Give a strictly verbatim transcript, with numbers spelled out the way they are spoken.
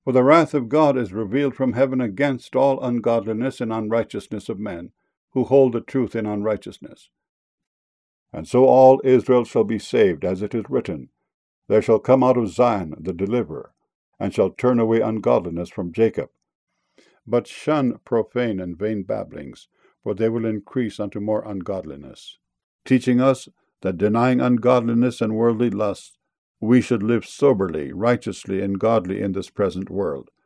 For the wrath of God is revealed from heaven against all ungodliness and unrighteousness of men, who hold the truth in unrighteousness. And so all Israel shall be saved, as it is written, There shall come out of Zion the deliverer, and shall turn away ungodliness from Jacob. But shun profane and vain babblings, for they will increase unto more ungodliness, teaching us that denying ungodliness and worldly lusts, we should live soberly, righteously, and godly in this present world,